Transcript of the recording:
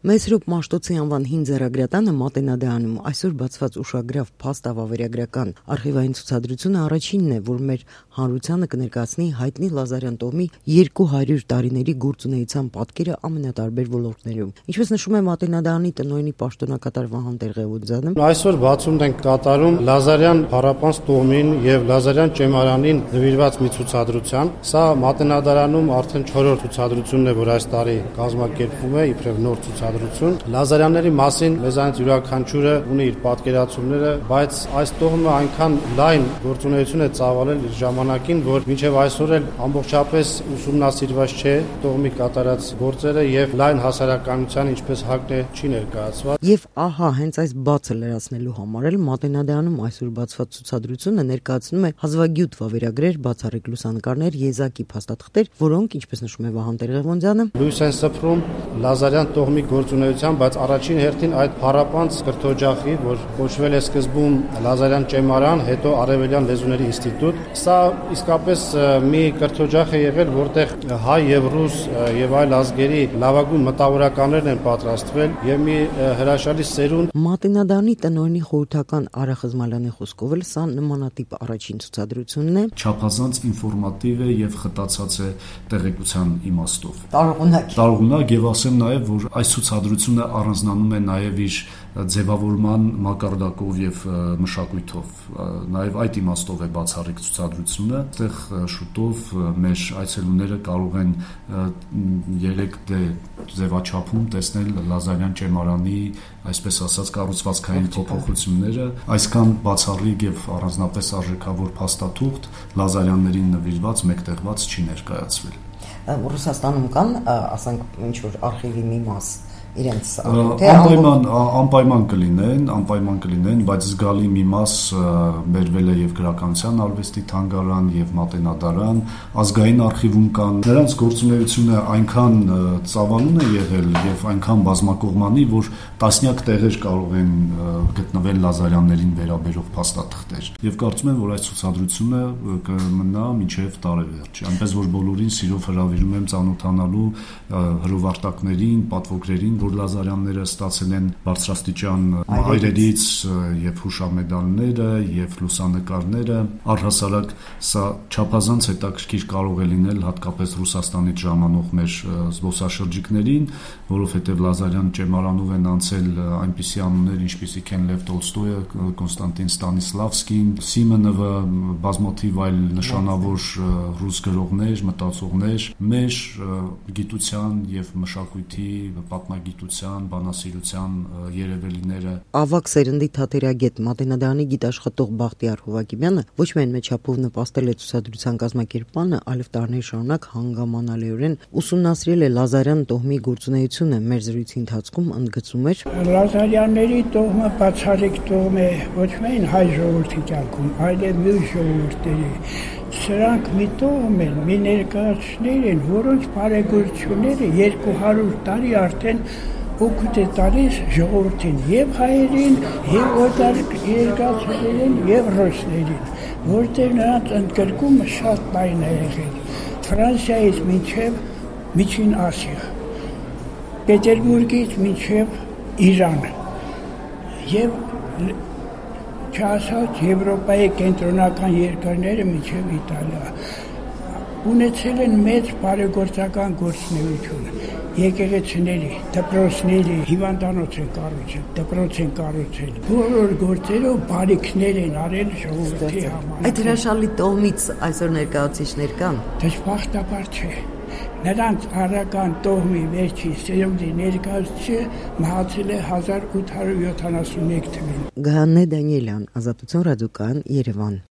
Մեսրոպ Մաշտոցի անվան հին ձեռագրատանը Մատենադեանում այսօր բացված ուշագրավ փաստավավերագրական արխիվային ցուցադրությունը առաջինն է, որ մեր հանրությանը կներկայացնի հայտնի Լազարյան տոհմի 200 տարիների գործունեության պատկերը ամենատարբեր ոլորտներում։ Ինչպես նշում է Մատենադեանի տնօրենի պաշտոնակատար Վահան Տերղեւոձյանը, այսօր բացում ենք կատարում Լազարյան փառապանս տոհմին եւ Լազարյան ճեմարանին նվիրված մի ցուցադրության։ Սա Մատենադարանում արդեն 4-րդ ցուցադրությունն է, որ այս տարի կազմակերպվում է իբրև նոր ցուցադրություն։ Լազարյանների մասին մեզանից յուրաքանչյուրը ունի իր պատկերացումները, բայց այս տոհմը այնքան լայն գործունեություն է ծավալել իր ժամանակին, որ մինչև այսօր էլ ամբողջապես ուսումնասիրված չէ տոհմի կատարած գործերը եւ լայն հասարակայնության ինչպես հակն է չի ներկայացված։ Եվ ահա հենց այս բացը լրացնելու համար էլ Մատենադեանում այսօր բացված ցուցադրությունը ներկայացնում է հազվագյուտ վավերագրեր, բացառիկ լուսանկարներ, եզակի փաստաթղթեր, որոնք, ինչպես նշում է Վահան Տերղեւոձյանը, լույս են սփռում Լազարյան տոհմի գործունեության, բայց առաջին հերթին այդ փառապանց կրթօջախի, որ կոչվել է սկզբում Լազարյան ճեմարան, հետո Արևելյան լեզուների ինստիտուտ։ Սա իսկապես մի կրթօջախ է եղել, որտեղ հայ եւ ռուս եւ այլ ազգերի լավագույն մտավորականներն են պատրաստվել եւ մի հրաշալի սերունդ։ Մատենադանի տնօրենի խորհրդական Արա Խզմալյանի խոսքով էլ սա նմանատիպ առաջին ցուցադրությունն է։ Չափազանց ինֆորմատիվ է եւ խտացած է տեղեկության իմաստով։ Տարողունակ եւ ասեմ նաեւ, որ այս ցուցադրությունը առանձնանում է նաեւ իր ձևավորման մակարդակով եւ մշակույթով։ Նաեւ այդ իմաստով է բացառիկ ցուցադրությունը։ Այդտեղ շուտով մեր այցելուները կարող են 3D ձևաչափում տեսնել Լազարյան ճեմարանի, այսպես ասած, կառուցվածքային փոփոխությունները, այսքան բացառիկ եւ առանձնապես արժեքավոր փաստաթուղթ Լազարյաններին նվիրված մեկտեղված չի ներկայացվել։ Ռուսաստանում կան, ասենք, ինչ որ արխիվի մի մաս իրենց անպայման կլինեն, բայց զգալի մի մաս բերվել է եւ գրականության արվեստի թանգարան եւ Մատենադարան, ազգային արխիվում կան։ Նրանց գործունեությունը այնքան ծավալուն է եղել եւ այնքան բազմակողմանի, որ տասնյակ տեղեր կարող են գտնվել Լազարյաններին վերաբերող փաստաթղթեր։ Եվ կարծում եմ, որ այս ցուցադրությունը կմնա մինչեւ տարեվերջ։ Այնպես որ բոլորին սիրով հրավիրում եմ ծանոթանալու հրովարտակներին, պատվոգրերին, որ Լազարյանները ստացել են բարձրաստիճան հայրերից եւ հուշամեդալները եւ լուսանկարները։ Առհասարակ սա չափազանց հետաքրքիր կարող է լինել հատկապես Ռուսաստանից ժամանող մեր զբոսաշրջիկներին, որովհետեւ Լազարյան ճեմարանով են անցել այնպիսի անուններ, ինչպիսիք են Լև Տոլստոյը, Կոնստանտին Ստանիսլավսկին, Սիմոնովը, բազմաթիվ այլ նշանավոր ռուս գրողներ, մտածողներ, մեր գիտության եւ մշակույթի պատմագիտության, բանասիրության երևելիները։ Ավագ սերնդի թատերագետ Մատենադարանի գիտաշխատող Բախտիար Հովակիմյանը ոչ միայն մեջափով նպաստել է ցուցադրության կազմակերպմանը, այլև տարիներ շարունակ հանգամանալիորեն ուսումնասիրել է Լազարյան տոհմի գործունեությունը։ Մեր զրույցի ընթացքում ընդգծում էր. Լազարյանների տոհմը բացառիկ տոհմ է ոչ միայն հայ ժողովրդի կյանքում, այլև մյուս ժողովուրդների։ Սրանք մի տոհմ են, մի ներկայացուցիչներ են, որոնց բարեգործությունները 200 տարի արդեն օգուտ է տալիս ժողովրդին, եւ հայերին, եւ օտար երկացիներին, եւ ռուսներին, որտեղ նրանց ընդգրկումը շատ լայն է եղել։ Ֆրանսիայից մինչև Միջին Ասիա, Պետերբուրգից մինչև Իրան, եւ չասած Եվրոպայի կենտրոնական երկրները մինչև Իտալիա ունեցել են մեծ բարեգործական գործունեություն, եկեղեցիների, դպրոցների, հիվանդանոց են կառուցել, դպրոց են կառուցել, բոլոր գործերով բարիքներ են արել ժողովրդի համար։ Այդ հրաշալի տոհմից այսօր ներկայացուցիչներ կան։ Դժբախտաբար չէ։ Նրանց առական տոհմի վերջին սերունդի ներկայացուցիչը մահացել է 1871 թվականին։ Գահանե Դանիելյան, Ազատություն ռադիոկայան, Երևան։